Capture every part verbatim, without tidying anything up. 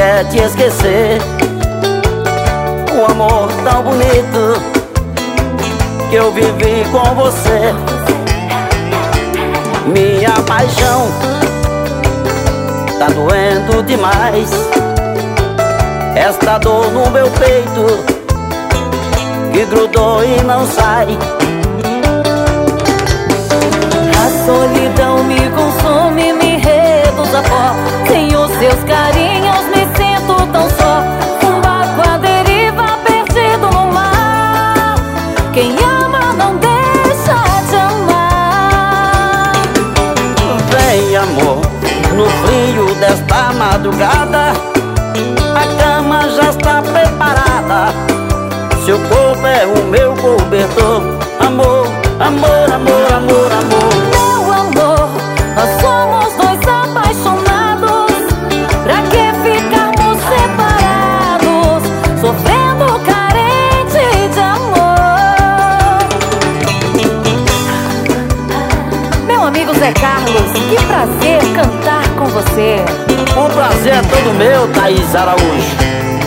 quer te esquecer. Um amor tão bonito que eu vivi com você. Minha paixão tá doendo demais. Esta dor no meu peito que grudou e não sai. A solidão me consome, me reduz a pó. Sem os seus carinhos me sinto tão só. Um barco à deriva, perdido no mar. Quem ama não deixa de amar. Vem, amor, no frio desta madrugada. A cama já está preparada. Seu corpo é o meu cobertor. Amor, amor, amor, amor, amor. Meu amor, nós somos dois apaixonados. Pra que ficarmos separados, sofrendo carente de amor? Meu amigo Zé Carlos, que prazer cantar com você. O prazer é todo meu, Thaís Araújo.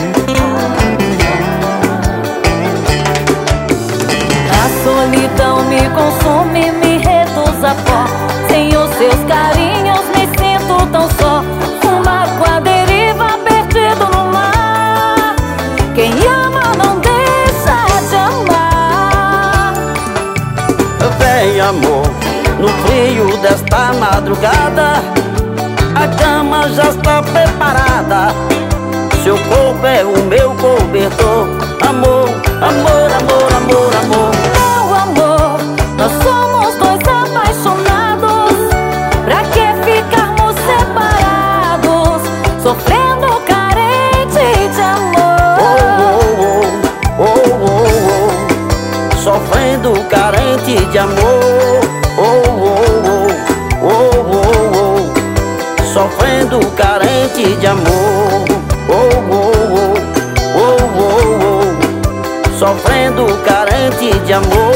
A solidão me consome, me reduz a pó. Sem os seus carinhos me sinto tão só. Um barco à deriva, perdido no mar. Quem ama não deixa de amar. Vem, amor, no frio desta madrugada. A cama já está preparada. Seu corpo é o meu cobertor. Amor, amor, amor, amor, amor. Meu amor, nós somos dois apaixonados. Pra que ficarmos separados, sofrendo carente de amor? Oh, oh, oh, oh, oh, oh. Sofrendo carente de amor. Oh, oh, oh, oh, oh, oh. Sofrendo carente de amor. Oh, oh, oh, oh, oh, oh. Sofrendo carente de amor.